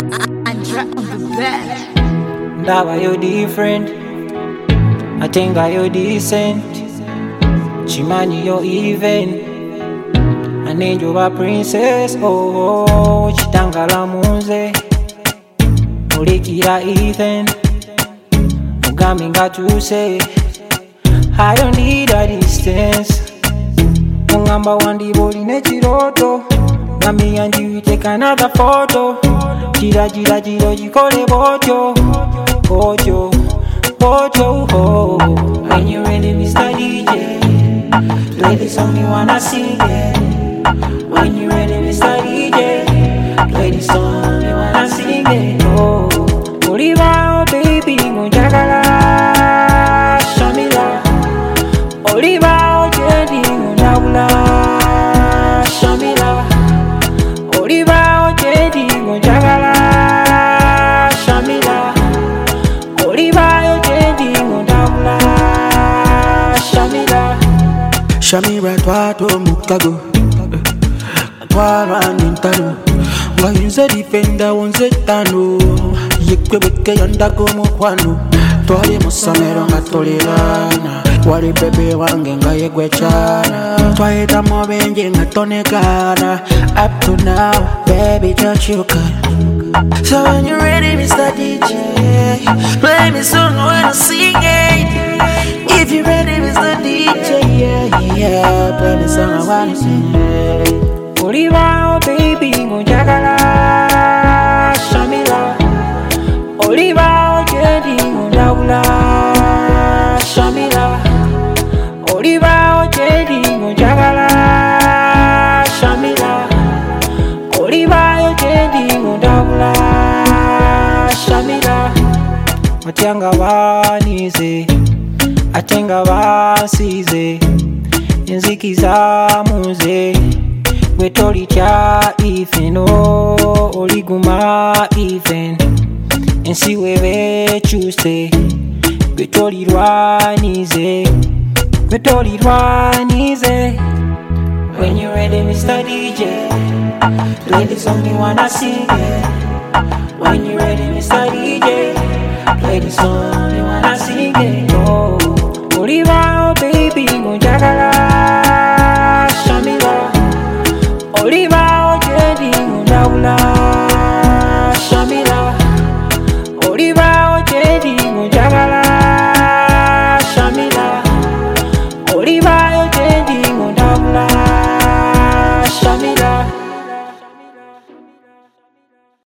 Andra on the bed. Ndawa you different, I think you decent. Chimani you even, I need you a princess. Oh, chitangala munze, ulikira Ethan. Mugami ngatuse, I don't need a distance. Mungamba wandiboli nechiroto, nami and you take another photo. Jira jikole bojo, bojo, bojo, oh. When you ready, Mr. DJ, play the song you wanna sing it. When you ready, Mr. DJ, play the song you wanna sing it. Oh, Oliva, oh baby, munjagala, Shamila. Oliva, oh Jenny, munjagala, Shamila. Oliva, oh Jenny, munjagala, Shamila. Oliva, oh Jenny, munjagala, Shamila. Shamira twato mukago twara nintalo wayunze defenda wonze tano yekwebeke yandako mukwano twali musomero nga tolirana wali bebe wange nga yegwechana twayita mubenje nga tonekana up to now baby don't you cut. So when you're ready Mr. DJ, play me song when I sing it. If you're ready Mr. DJ, yeah, play me song I wanna sing it. Oliva, oh baby, munjagala, Shamila. Oliva, oh Jenny, munjagala, Shamila. Oliva, oh Jenny, munjagala, Shamila. Oliva, oh Jenny, munjagala, Shamila. Matyanga banize, atenga basize, inzikiza muze. We toli cha even, oh, oliguma even. And see where we choose to. We toli rwanize. We toli rwanize. When you ready, Mr. DJ, play the song you wanna sing it. When you ready, Mr. DJ, play the song you wanna sing it. Oh.